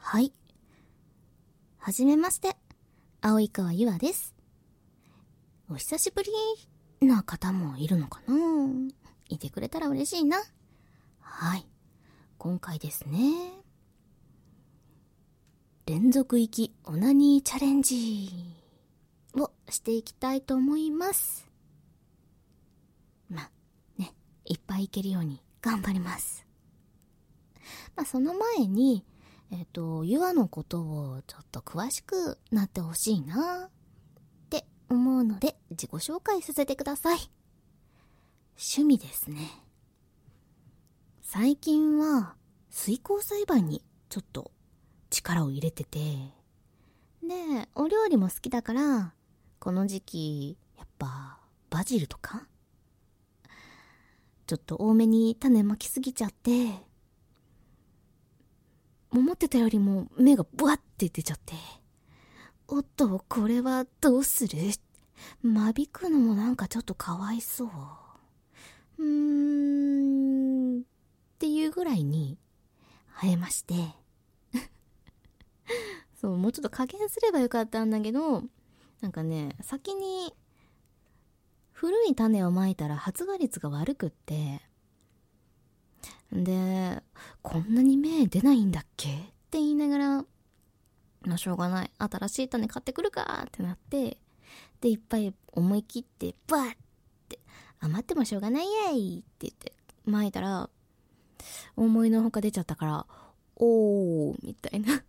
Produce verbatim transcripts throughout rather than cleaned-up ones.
はい。はじめまして。青井川ゆあです。お久しぶりな方もいるのかな？いてくれたら嬉しいな。はい。今回ですね。連続息オナニーチャレンジをしていきたいと思います。まあ、ね、いっぱいいけるように頑張ります。まあ、その前に、えっと、ゆあのことをちょっと詳しくなってほしいなって思うので自己紹介させてください。趣味ですね。最近は水耕栽培にちょっと力を入れてて、で、お料理も好きだから、この時期、やっぱバジルとかちょっと多めに種まきすぎちゃって、思ってたよりも芽がブワッて出ちゃって、おっと、これはどうする？間引くのもなんかちょっとかわいそう。うーん、っていうぐらいに生えまして。そう、もうちょっと加減すればよかったんだけど、なんかね、先に古い種をまいたら発芽率が悪くって、で、こんなに芽出ないんだっけって言いながら、まあしょうがない。新しい種買ってくるかってなって、で、いっぱい思い切って、バーって、余ってもしょうがないやいって言って、撒いたら、思いのほか出ちゃったから、おー、みたいな。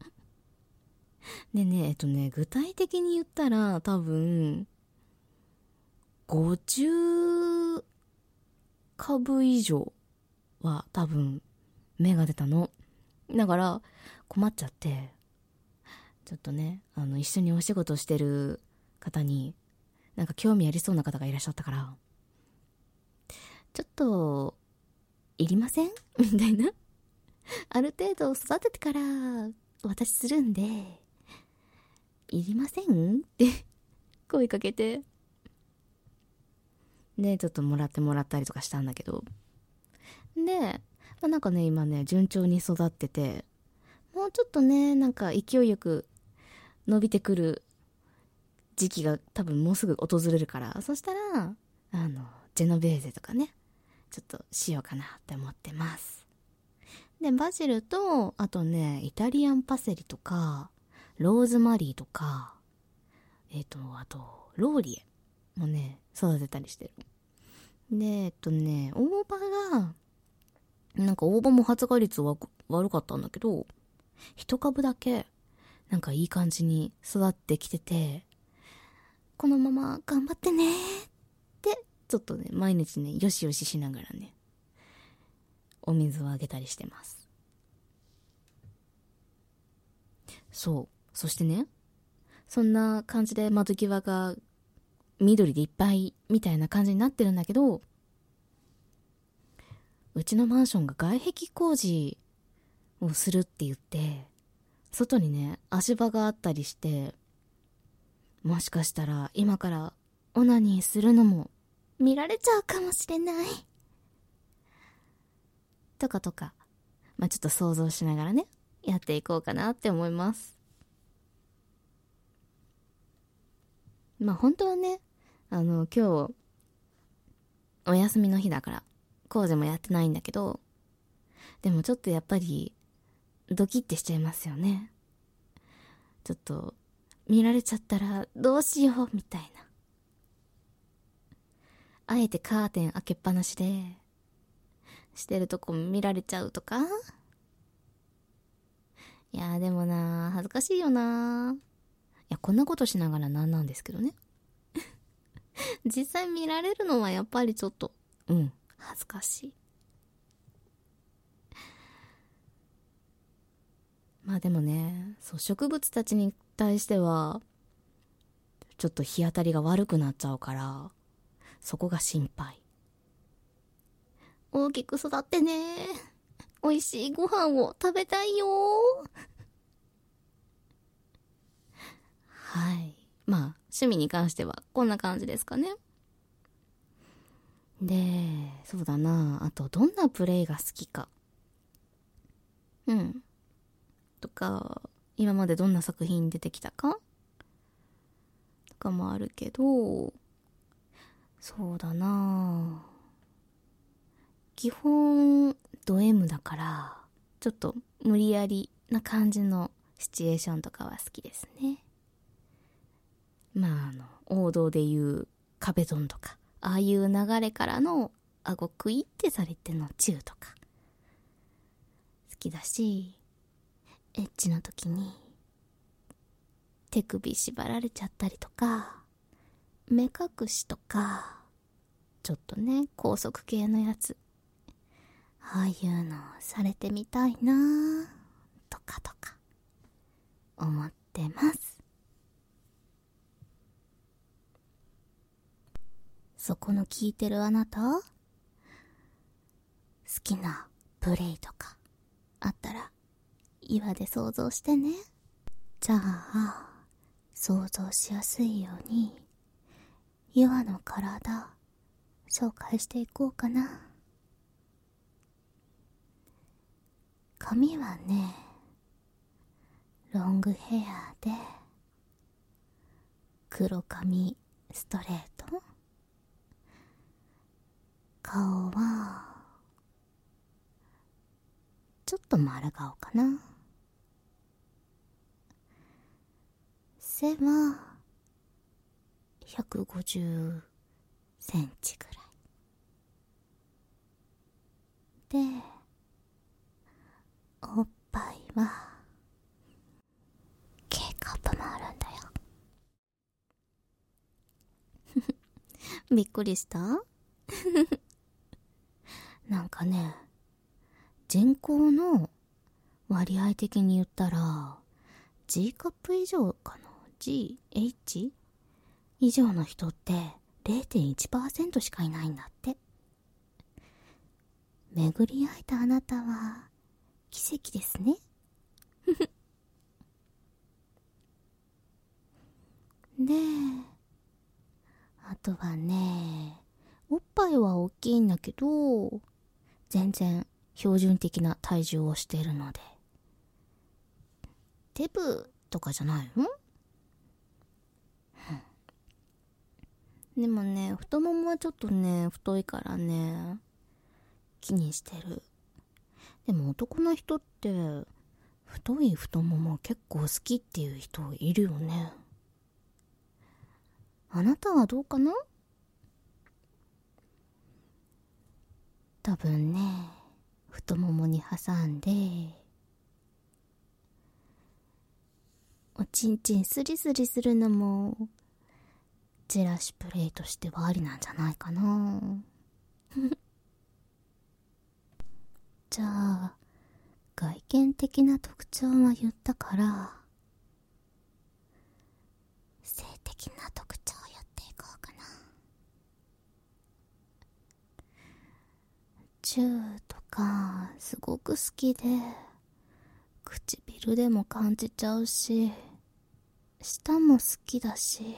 でね、えっとね、具体的に言ったら、多分、ごじゅっかぶ以上は多分、芽が出たの。だから、困っちゃって、ちょっとね、あの、一緒にお仕事してる方に、なんか興味ありそうな方がいらっしゃったから、ちょっと、いりませんみたいな。ある程度育ててから、お渡しするんで、いりませんって声かけて。で、ちょっともらってもらったりとかしたんだけど。で、まあ、なんかね、今ね、順調に育ってて、もうちょっとね、なんか勢いよく伸びてくる時期が多分もうすぐ訪れるから、そしたら、あの、ジェノベーゼとかね、ちょっとしようかなって思ってます。で、バジルと、あとね、イタリアンパセリとか、ローズマリーとか、えっと、あと、ローリエもね、育てたりしてる。で、えっとね、大葉が、なんか大葉も発芽率は悪かったんだけど、一株だけ、なんかいい感じに育ってきてて、このまま頑張ってねーって、ちょっとね、毎日ね、よしよししながらね、お水をあげたりしてます。そう。そしてね、そんな感じで窓際が緑でいっぱいみたいな感じになってるんだけど、うちのマンションが外壁工事をするって言って、外にね、足場があったりして、もしかしたら今からオナニーするのも見られちゃうかもしれない。とかとか、まあちょっと想像しながらね、やっていこうかなって思います。まあ本当はね、あの今日お休みの日だから工事もやってないんだけど、でもちょっとやっぱりドキッてしちゃいますよね。ちょっと見られちゃったらどうしようみたいな。あえてカーテン開けっぱなしでしてるとこ見られちゃうとか。いやーでもなー、恥ずかしいよなー。いや、こんなことしながらなんなんですけどね。実際見られるのはやっぱりちょっと、うん、恥ずかしい。まあでもね、そう、植物たちに対しては、ちょっと日当たりが悪くなっちゃうから、そこが心配。大きく育ってね。美味しいご飯を食べたいよ。はい。まあ、趣味に関してはこんな感じですかね。で、そうだな。あと、どんなプレイが好きか。うん。とか、今までどんな作品出てきたかとかもあるけど、そうだなぁ。基本ド M だから、ちょっと無理やりな感じのシチュエーションとかは好きですね。まああの王道でいう壁ドンとか、ああいう流れからの顎クイってされてのチューとか好きだし、エッチの時に手首縛られちゃったりとか、目隠しとか、ちょっとね高速系のやつ、ああいうのされてみたいなぁとかとか思ってます。そこの聞いてるあなた、好きなプレイとかあったら岩で想像してね。じゃあ想像しやすいように岩の体紹介していこうかな。髪はね、ロングヘアで黒髪ストレート。顔はちょっと丸顔かな。背はひゃくごじゅっセンチぐらいで、おっぱいは K カップもあるんだよ。びっくりした？なんかね、人口の割合的に言ったら G カップ以上かな。 ジーエイチ 以上の人って れいてんいちパーセント しかいないんだって。巡り会えたあなたは奇跡ですね。で、あとはね、おっぱいは大きいんだけど全然標準的な体重をしているので、デブとかじゃないの？でもね、太ももはちょっとね太いからね気にしてる。でも男の人って太い太もも結構好きっていう人いるよね。あなたはどうかな？多分ね、太ももに挟んでおちんちんスリスリするのもジェラシプレイとしてはありなんじゃないかな。じゃあ外見的な特徴は言ったから、性的な特徴を言っていこうかな。チューとかすごく好きで、唇でも感じちゃうし、舌も好きだし、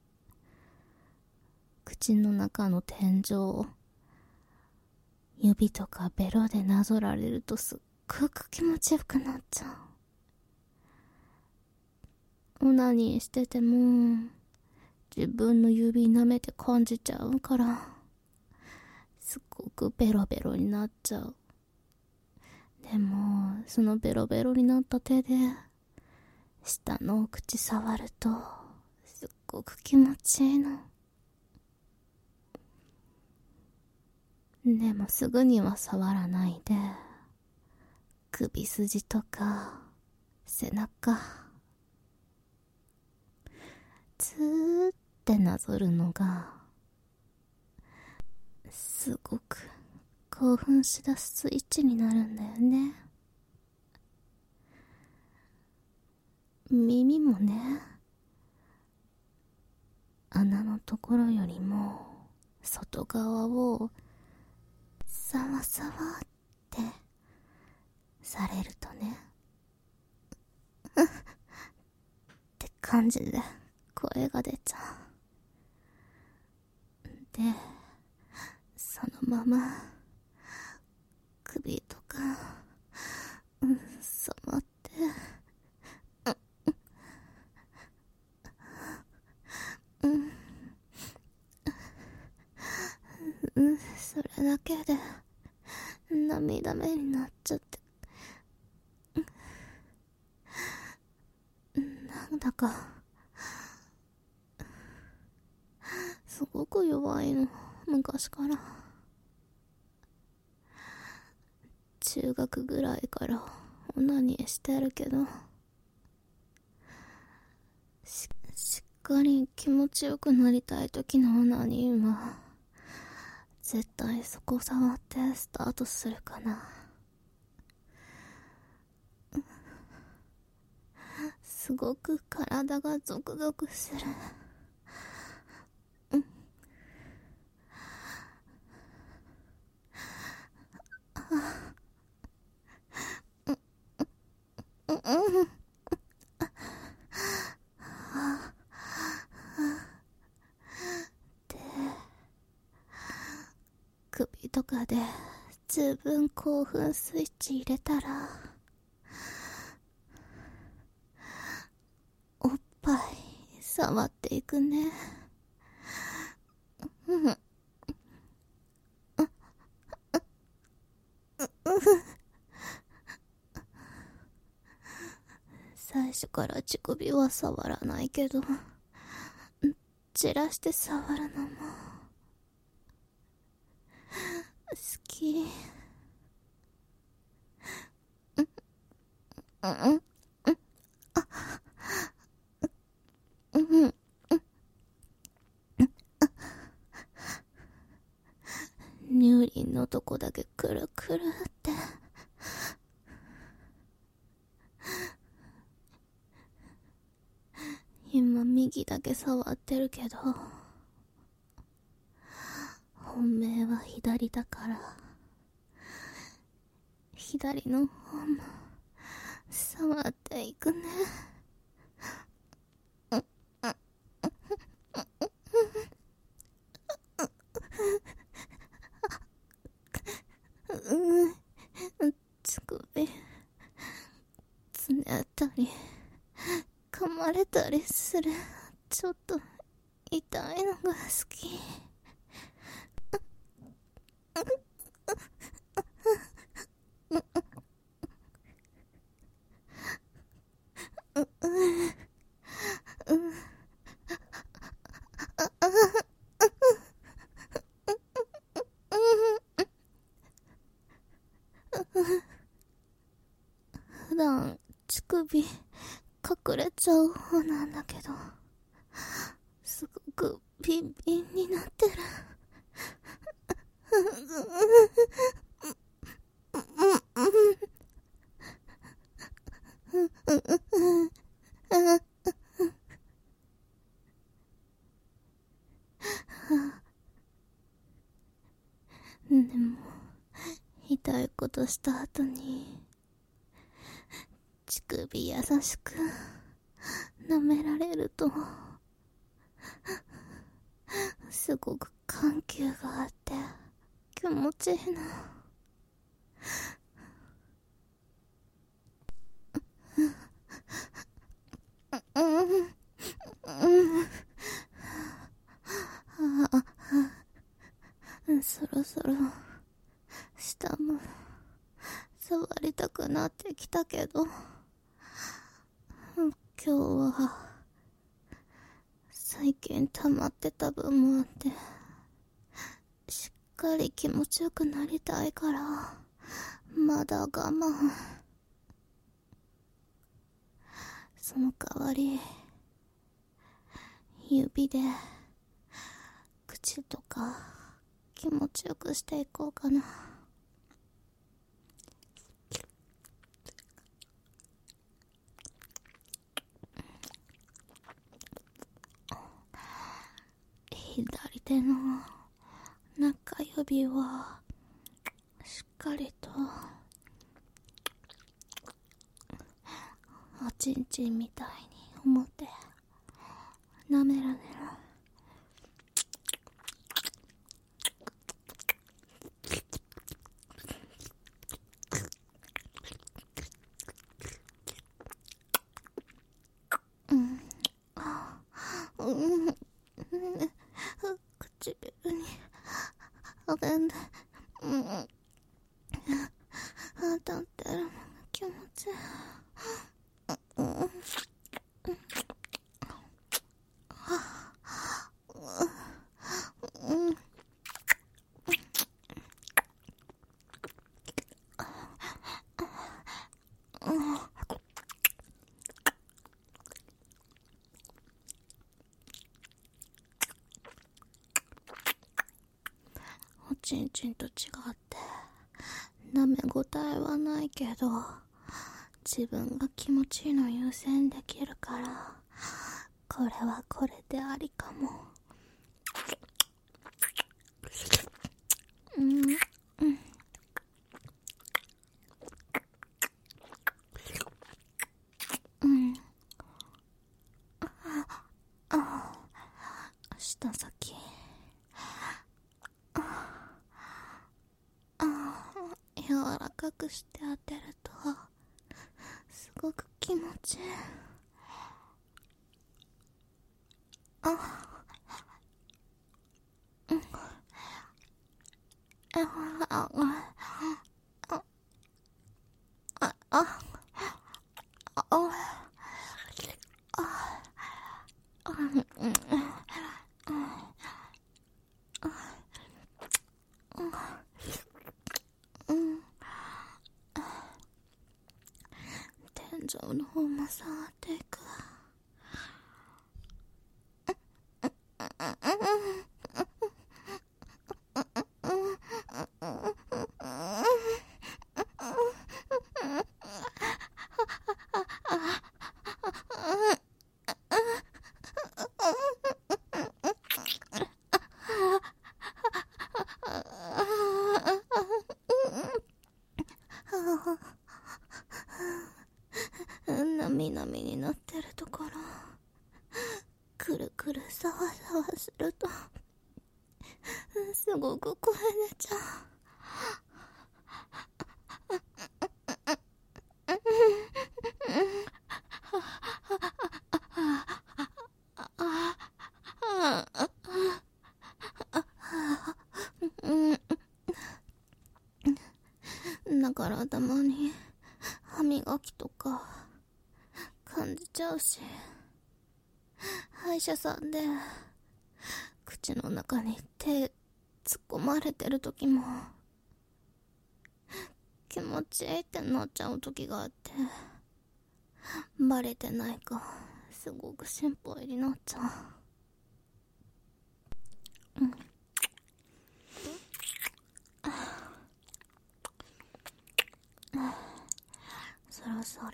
口の中の天井、指とかベロでなぞられるとすっごく気持ちよくなっちゃう。オナニーしてても自分の指舐めて感じちゃうから、すっごくベロベロになっちゃう。でもそのベロベロになった手で下のお口触るとすっごく気持ちいいの。でもすぐには触らないで、首筋とか背中ずーってなぞるのがすごく興奮しだすスイッチになるんだよね。耳もね、穴のところよりも外側をサワサワってされるとねって感じで声が出ちゃう。で、そのまま首とか、うん、触ってダメになっちゃって、なんだかすごく弱いの、昔から。中学ぐらいからオナニーしてるけど、し, しっかり気持ちよくなりたい時のオナニーは絶対そこ触ってスタートするかな。すごく体がゾクゾクする。うんうんうんで、首とかで十分興奮スイッチ入れたら、おっぱい触っていくね。うんうん最初から乳首は触らないけど、散らして触るのも好き。うんうんうんあうんうん乳輪のとこだけくるくるって。今右だけ触ってるけど、本命は左だから左の方も触っていくね。うん乳首つねったり噛まれたりする。ちょっと痛いのが好き。普段乳首隠れちゃう方なんだけど、すごくビンビンになってる。でも痛いことした後に乳首優しく舐められるとすごく緩急があって気持ちいいの。そろそろ下も触りたくなってきたけど、今日は最近溜まってた分もあってしっかり気持ちよくなりたいからまだ我慢。その代わり指で口とか気持ちよくしていこうかな。左手の中指はしっかりとおちんちんみたいに思ってなめらねら。うんうん唇にあべんで、うんうん、おちんちんと違って舐め応えはないけど、自分が気持ちいいの優先できるから、これはこれでありかも。うん、うん、うん。あ、舌先。柔らかくして当てるとすごく気持ちいい。あ、うん、あ、あ、あ、あ、あ、あ、天井の方も触っていくわ。なみなみになってるところ、くるくるさわさわするとすごく声出ちゃう。だからたまに歯磨きとか感じちゃうし、歯医者さんで口の中に手突っ込まれてる時も気持ちいいってなっちゃう時があって、バレてないかすごく心配になっちゃう。うん、そろそろ。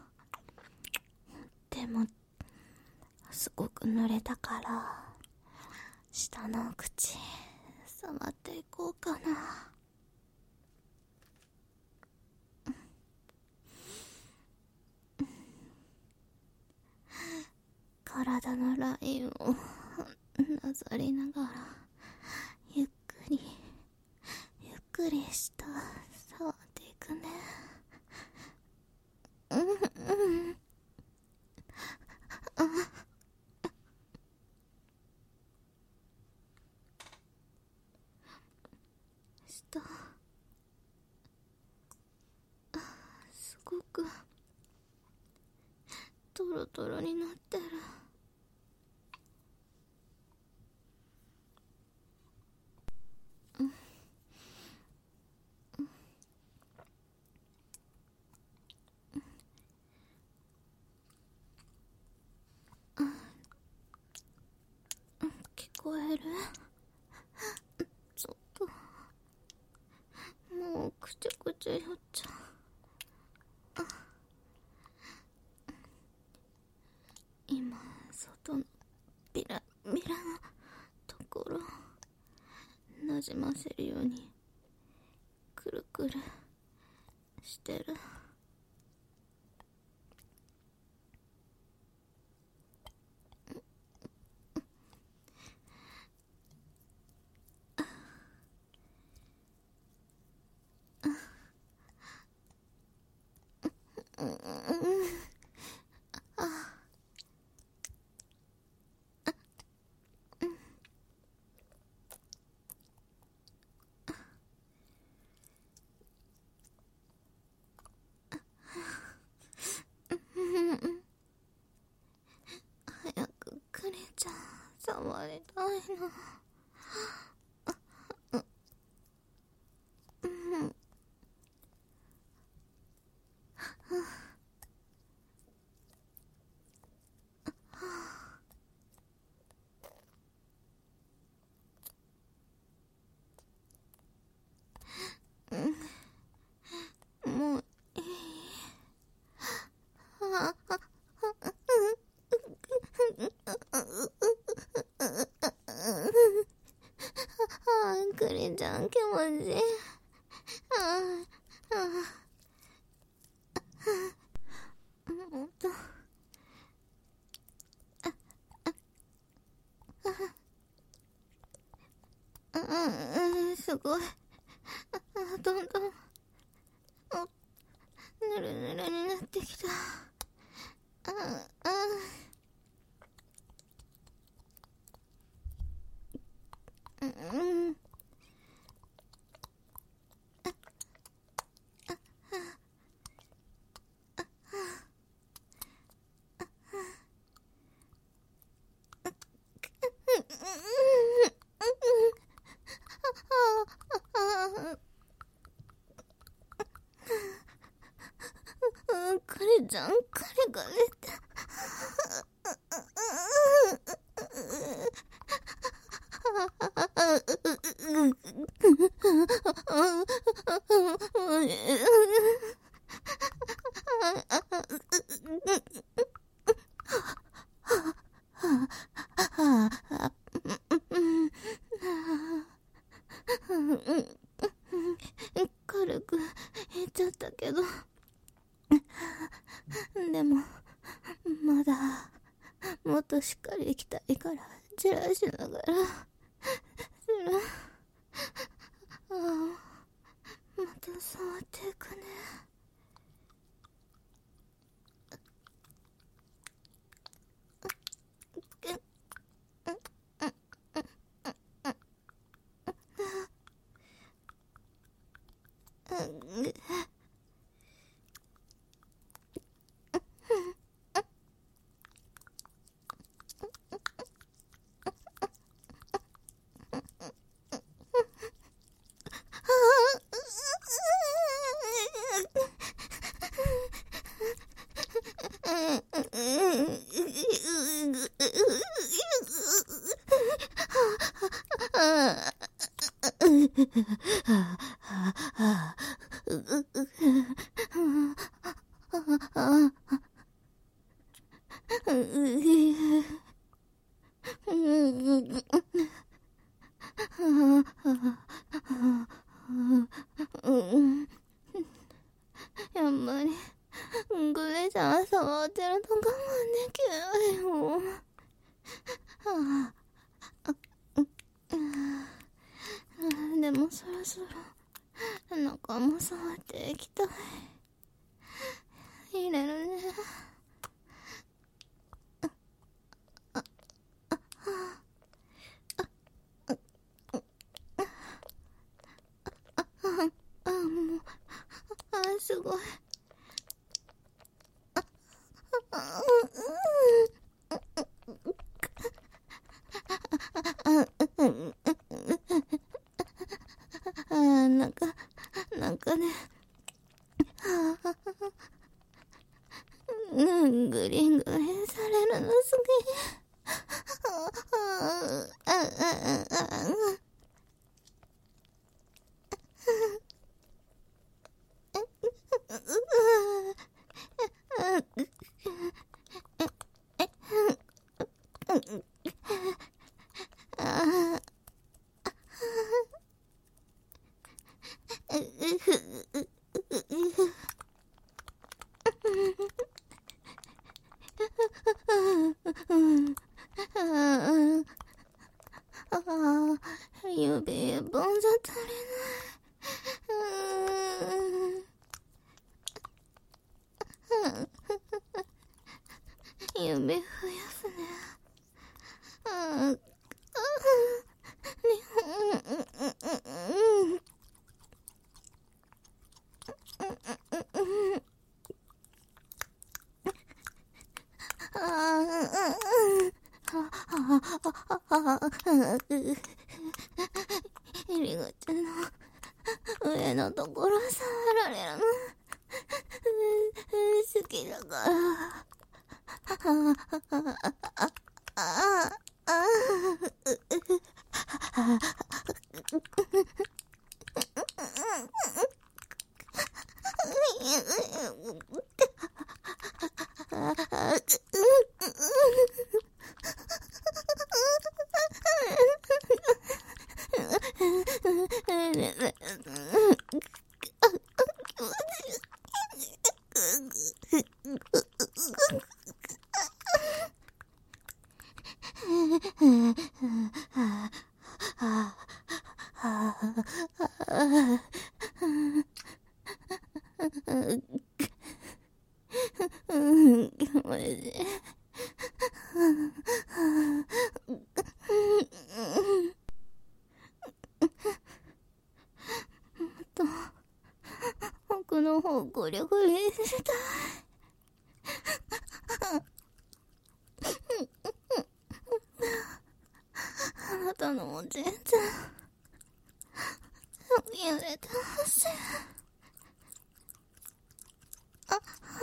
でもすごく濡れたから下の口触っていこうかな。体のラインをなぞりながらゆっくりゆっくり下触っていくね。うん、うん、あ、下すごくトロトロになってる。聞こえる？ちょっともうくちゃくちゃ酔っちゃう。今外のビラビラのところなじませるようにくるくるしてる。うん、うん、あ、 もういい。ああクリちゃん気持ちいい。ああほんとすごい。どんどんぬるぬるになってきた。ああうんカリちゃん、カリカリって。軽く言っちゃったけど、でもまだもっとしっかり行きたいから、じらしながらする。ああ、また触っていくね。やっぱりグレちゃん触ってると我慢できないよ。はあ、でもそろそろ中も触っていきたい。入れるね。あ、もう、あ、すごい。あ、なんか、なんかね、うん、グリングリンされるのすげえ。ああ、あ、あ、あ、あ、指一本じゃ足りない。指増やすね。ああ、 入り口の上のところ触られるの好きだから奥の方ゴリゴリしたい。あなたのも全然言われてほしい。あ、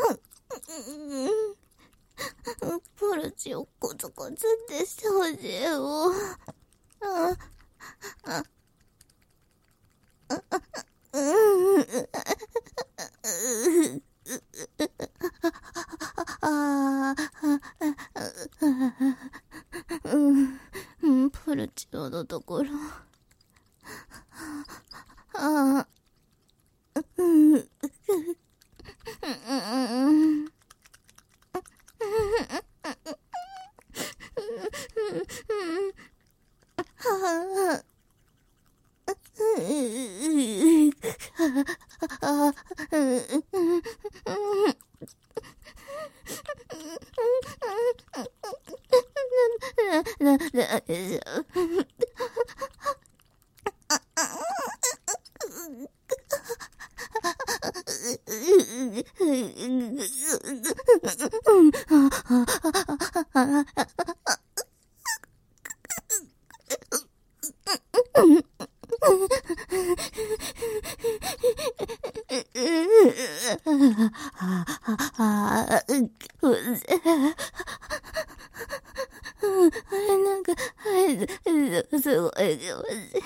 うん、ポルチをコツコツってしてほしいよ。あ、あ、あ、あ、うん、あー、うん、ポルチオのところ。あー、うん、うん、な、な、でしょ。なんか、はい、すごい気持ちいい。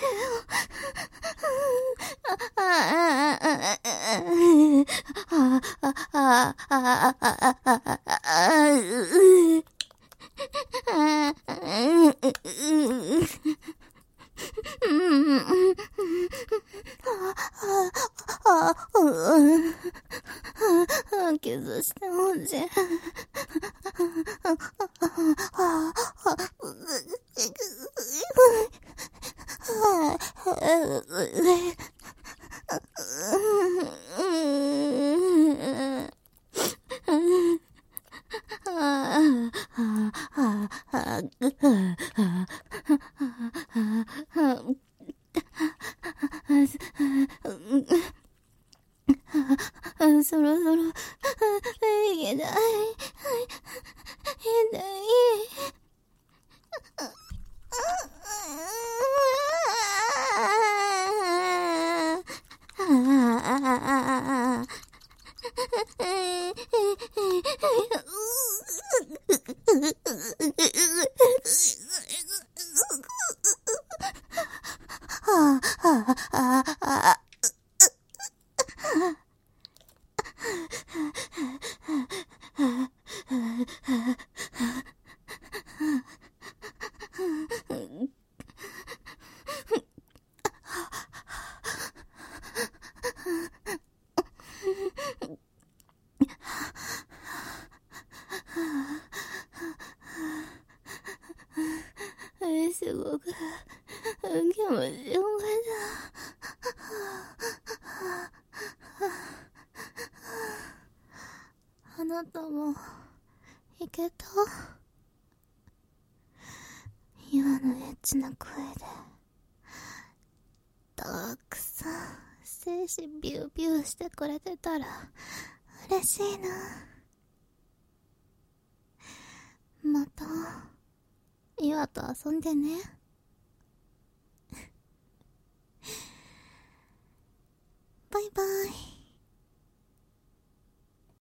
キスしてほしい。そろそろ、いけない、痛い。すごく気持ちよかった。あなたもいけた？今のエッチな声でたくさん精子ビュービューしてくれてたら嬉しいな。またゆあと遊んでね。バイバイ。